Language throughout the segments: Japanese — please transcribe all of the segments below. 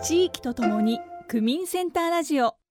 地域とともに区民センターラジオ。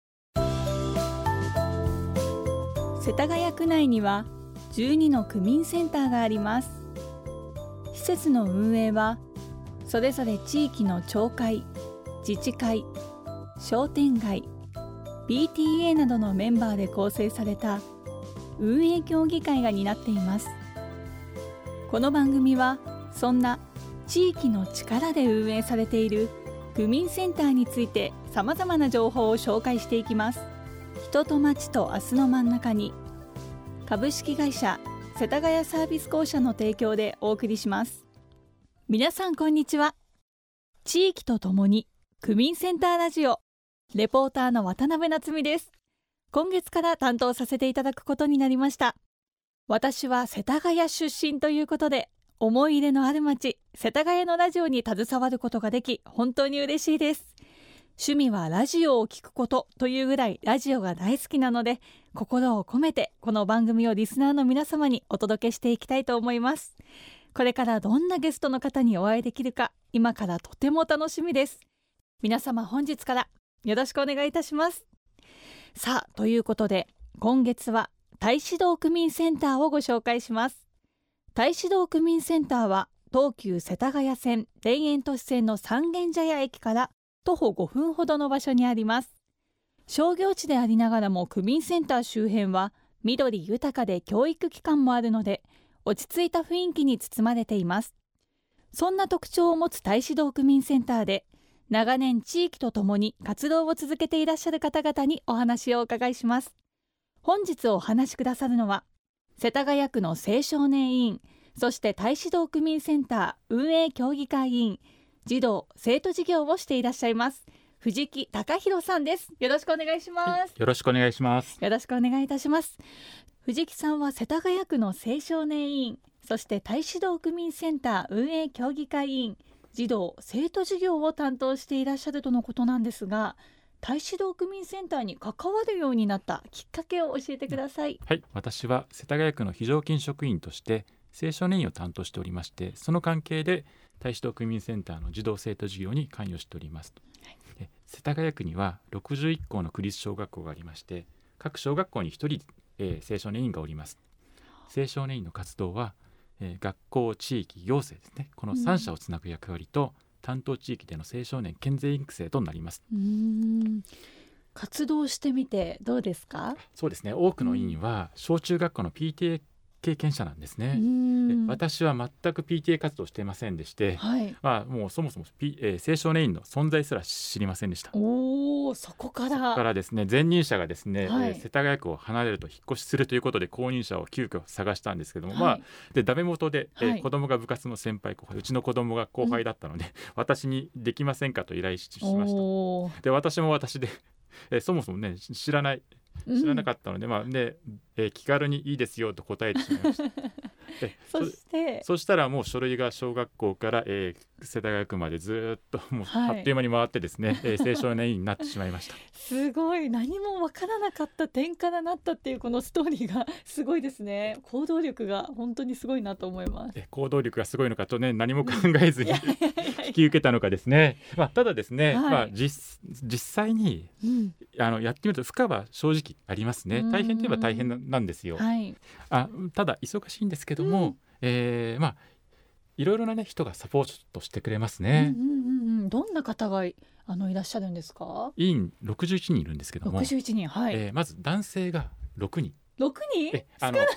世田谷区内には12の区民センターがあります。施設の運営はそれぞれ地域の町会、自治会、商店街、PTA などのメンバーで構成された運営協議会が担っています。この番組はそんな地域の力で運営されている区民センターについてさまざまな情報を紹介していきます。人と町と明日の真ん中に、株式会社世田谷サービス公社の提供でお送りします。皆さんこんにちは。地域とともに区民センターラジオ、レポーターの渡辺夏実です。今月から担当させていただくことになりました。私は世田谷出身ということで、思い入れのある町世田谷のラジオに携わることができ本当に嬉しいです。趣味はラジオを聞くことというぐらいラジオが大好きなので、心を込めてこの番組をリスナーの皆様にお届けしていきたいと思います。これからどんなゲストの方にお会いできるか、今からとても楽しみです。皆様本日からよろしくお願いいたします。さあ、ということで今月は太子堂区民センターをご紹介します。太子堂区民センターは東急世田谷線田園都市線の三軒茶屋駅から徒歩5分ほどの場所にあります。商業地でありながらも区民センター周辺は緑豊かで教育機関もあるので、落ち着いた雰囲気に包まれています。そんな特徴を持つ太子堂区民センターで長年地域とともに活動を続けていらっしゃる方々にお話をお伺いします。本日お話しくださるのは世田谷区の青少年委員、そして太子堂区民センター運営協議会委員、児童生徒事業をしていらっしゃいます藤木貴弘さんです。よろしくお願いします。 はい、よろしくお願いします。 よろしくお願いいたします。藤木さんは世田谷区の青少年委員、そして太子堂区民センター運営協議会委員、児童生徒事業を担当していらっしゃるとのことなんですが、太子堂区民センターに関わるようになったきっかけを教えてください。 はい、私は世田谷区の非常勤職員として青少年院を担当しておりまして、その関係で太子堂区民センターの児童生徒事業に関与しております。はい、世田谷区には61校の区立小学校がありまして、各小学校に1人、青少年院がおります。青少年院の活動は、学校、地域、行政ですね、この3者をつなぐ役割と、担当地域での青少年健全育成となります。 活動してみてどうですか？ そうですね、多くの委員は小中学校の PTA 経験者なんですね。で、私は全く PTA 活動していませんでして、 はい、 もうそもそも、青少年院の存在すら知りませんでした。 そこからですね、前任者がですね、 はい、 世田谷区を離れると引っ越しするということで後任者を急遽探したんですけども、でダメ元で、子供が部活の先輩後輩、うちの子供が後輩だったので、私にできませんかと依頼しました。で、私も私でそもそもね知らなかったので、気軽にいいですよと答えてしまいましたそしたらもう書類が小学校から、世田谷区までずっともうあっという間に回ってですね、青少年院になってしまいました。 すごい、何もわからなかった点からなったっていうこのストーリーがすごいですね。行動力が本当にすごいなと思います。 行動力がすごいのかとね、何も考えずに引き受けたのかですね。ただですね、実際に、やってみると負荷は正直ありますね。大変といえば大変なんですよ。ただ忙しいんですけども、いろいろな、人がサポートしてくれますね。 どんな方がいらっしゃるんですか？ 委員61人いるんですけども、 61人、 まず男性が6人。 6人？少ない。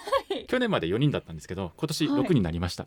去年まで4人だったんですけど、今年6人になりました。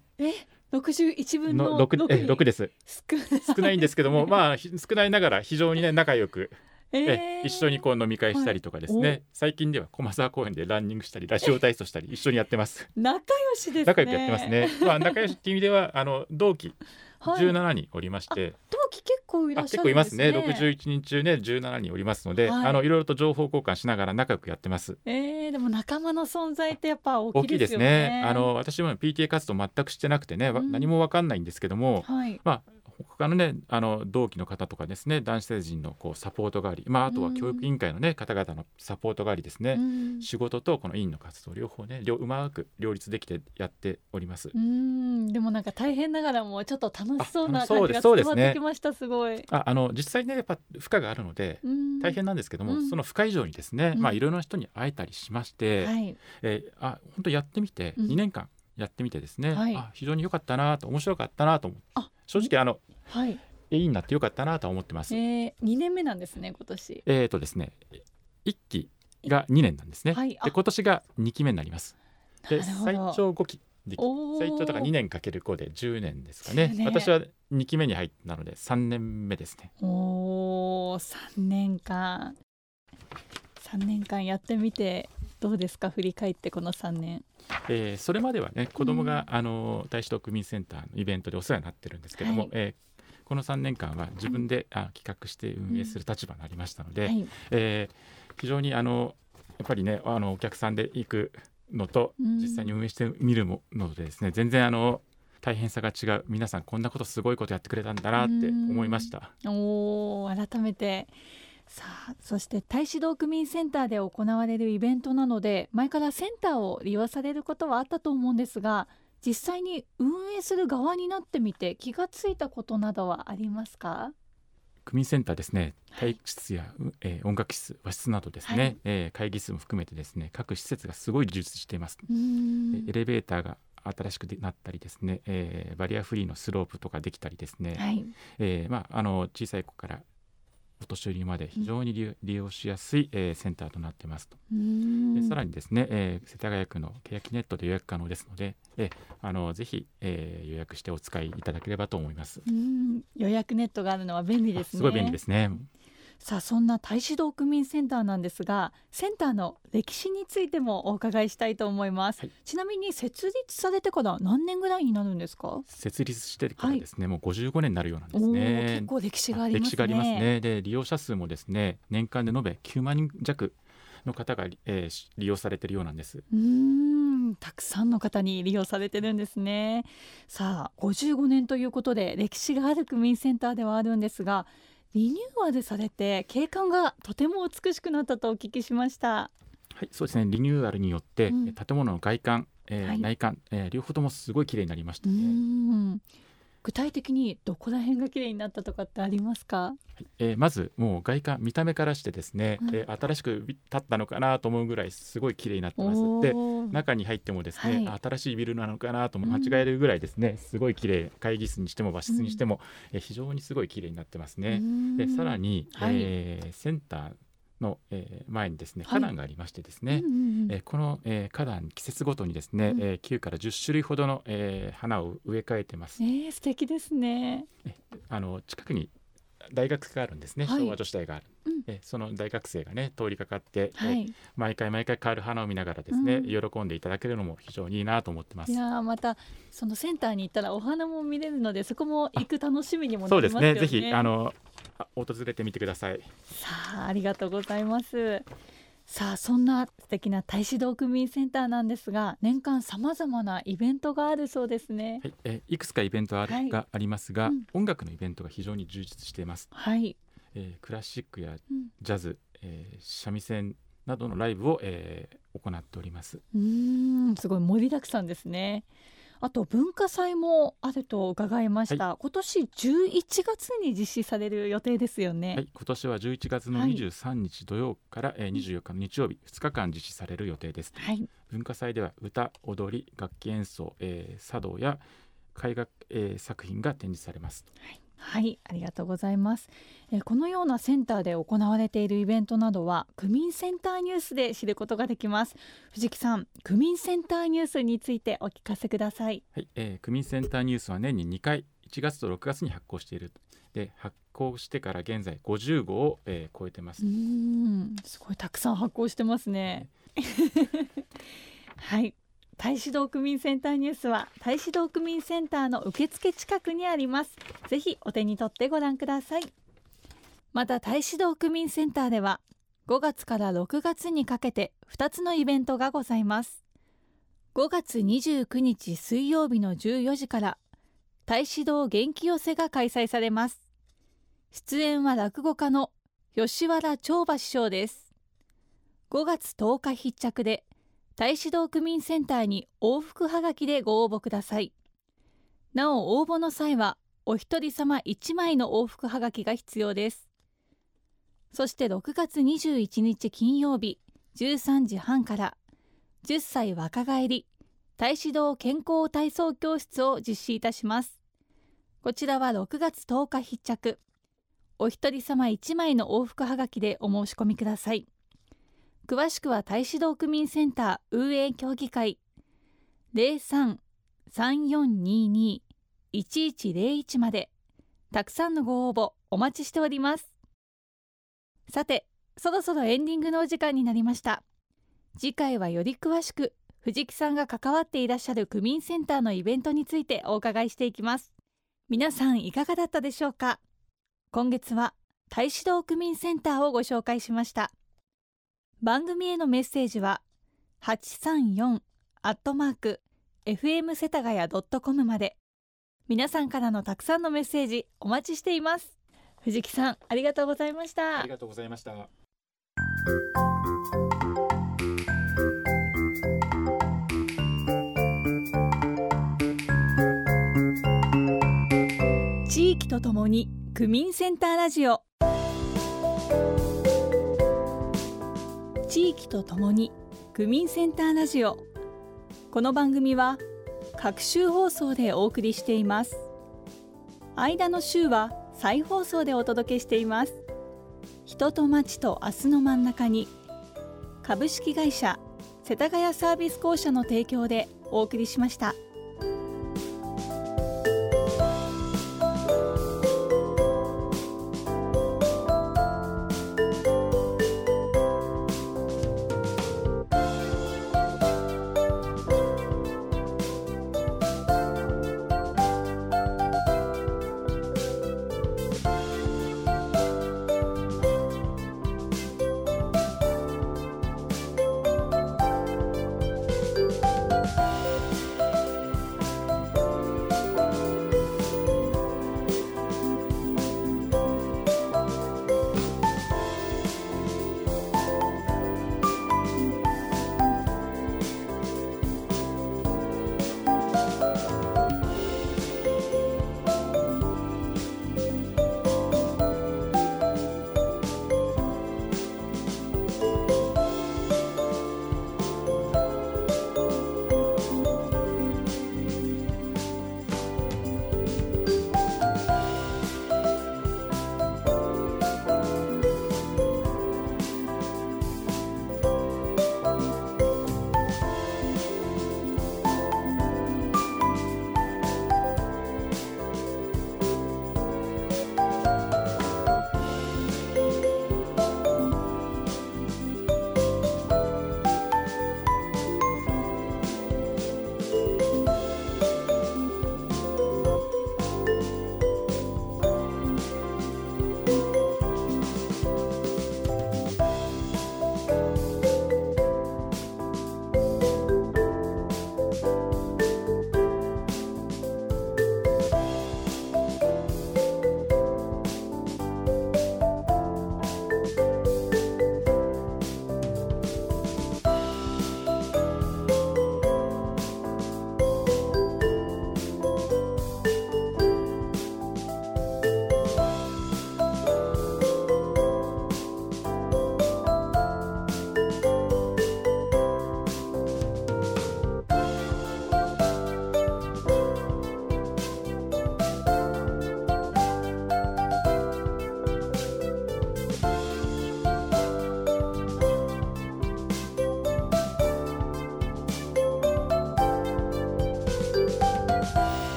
61分の 6です。少ないんですけども、少ないながら非常に仲良く一緒に飲み会したりとかですね、最近では駒沢公園でランニングしたりラジオ体操したり一緒にやってます。 仲良しですね。 仲良くやってますね。仲良しっていう意味では同期17人おりまして、 同期結構いらっしゃるんですね。 結構いますね。61人中ね17人おりますので、いろいろと情報交換しながら仲良くやってます。 でも仲間の存在ってやっぱ大きいですよね。 私も PTA 活動全くしてなくてね、何も分かんないんですけども、 他のね同期の方とかですね、男子成人のサポートがあり、あとは教育委員会の、ね、方々のサポートがありですね、仕事とこの委員の活動両方ねうまく両立できてやっております。 でもなんか大変ながらもちょっと楽しそうな感じが伝わってきました。すごい実際ねやっぱ負荷があるので大変なんですけども、その負荷以上にですね、いろんな人に会えたりしまして、本当やってみて2年間やってみてですね、非常に良かったなと、面白かったなと思って、正直いいになって良かったなと思ってます。 2年目なんですね今年。 ですね1期が2年なんですね、で今年が2期目になります。で最長5期で、最長だから2年 ×5 で10年ですかね。私は2期目に入ったので3年目ですね。 3年間やってみてどうですか、振り返ってこの3年。 それまではね子どもが、大使と区民センターのイベントでお世話になってるんですけども、この3年間は自分で、企画して運営する立場になりましたので、非常にやっぱりねお客さんで行くのと実際に運営してみるのでですね、全然大変さが違う。皆さんこんなことすごいことやってくれたんだなって思いました。 改めてさあ、そして太子堂区民センターで行われるイベントなので前からセンターを利用されることはあったと思うんですが、実際に運営する側になってみて気がついたことなどはありますか？ 区民センターですね、体育室や、音楽室、和室などですね、会議室も含めてですね、各施設がすごい充実しています。エレベーターが新しくなったりですね、バリアフリーのスロープとかできたりですね、小さい子からお年寄りまで非常に利用しやすい、センターとなっていますと。でさらにですね、世田谷区の欅ネットで予約可能ですので、ぜひ、予約してお使いいただければと思います。 予約ネットがあるのは便利ですね。 すごい便利ですね。 さあ、そんな太子堂区民センターなんですが、センターの歴史についてもお伺いしたいと思います。ちなみに設立されてから何年ぐらいになるんですか？ 設立してからですね、もう55年になるようなんですね。 結構歴史がありますね。 歴史がありますね。で利用者数もですね、年間で延べ9万人弱の方が、利用されているようなんです。 たくさんの方に利用されてるんですね。さあ、55年ということで歴史がある区民センターではあるんですが、リニューアルされて景観がとても美しくなったとお聞きしました。 そうですね、リニューアルによって、建物の外観、内観、両方ともすごい綺麗になりましたね。 具体的にどこら辺が綺麗になったとかってありますか？ まずもう外観見た目からしてですね、新しく建ったのかなと思うぐらいすごい綺麗になってます。で中に入ってもですね、新しいビルなのかなと間違えるぐらいですね、すごい綺麗。会議室にしても和室にしても、非常にすごい綺麗になってますね。でさらに、センターの、前にですね花壇がありましてですね、この、花壇季節ごとにですね、9から10種類ほどの、花を植え替えてます。 素敵ですね。 近くに大学があるんですね、昭和女子大がある。その大学生がね通りかかって、毎回変わる花を見ながらですね、喜んでいただけるのも非常にいいなと思ってます。 いやまたそのセンターに行ったらお花も見れるので、そこも行く楽しみにもなりますよね。 そうですね、ぜひ訪れてみてください。 さあ、ありがとうございます。さあ、そんな素敵な太子堂区民センターなんですが、年間さまざまなイベントがあるそうですね。 いくつかイベントがありますが、音楽のイベントが非常に充実しています。クラシックやジャズ、三味線などのライブを、行っております。 すごい盛りだくさんですね。あと文化祭もあると伺いました。今年11月に実施される予定ですよね。 今年は11月の23日土曜から、24日の日曜日2日間実施される予定です。文化祭では歌、踊り、楽器演奏、茶道や絵画、作品が展示されます。 ありがとうございます。このようなセンターで行われているイベントなどは区民センターニュースで知ることができます。藤木さん、区民センターニュースについてお聞かせください。 区民センターニュースは年に2回1月と6月に発行している。で発行してから現在50号を、超えてます。 すごいたくさん発行してますね。太子堂区民センターニュースは太子堂区民センターの受付近くにあります。ぜひお手に取ってご覧ください。また太子堂区民センターでは5月から6月にかけて2つのイベントがございます。5月29日水曜日の14時から太子堂元気寄せが開催されます。出演は落語家の吉原長馬師匠です。5月10日必着で太子堂区民センターに往復はがきでご応募ください。なお応募の際はお一人様1枚の往復はがきが必要です。そして6月21日金曜日13時半から10歳若返り太子堂健康体操教室を実施いたします。こちらは6月10日必着。お一人様1枚の往復はがきでお申し込みください。詳しくは太子堂区民センター運営協議会 03-3422-1101 まで。たくさんのご応募お待ちしております。さて、そろそろエンディングのお時間になりました。次回はより詳しく藤木さんが関わっていらっしゃる区民センターのイベントについてお伺いしていきます。皆さんいかがだったでしょうか。今月は太子堂区民センターをご紹介しました。番組へのメッセージは 834@fm 世田谷.com まで。皆さんからのたくさんのメッセージお待ちしています。藤木さん、ありがとうございました。 ありがとうございました。 地域とともに区民センターラジオ。地域とともに区民センターラジオ。この番組は各週放送でお送りしています。間の週は再放送でお届けしています。人と町と明日の真ん中に、株式会社世田谷サービス公社の提供でお送りしました。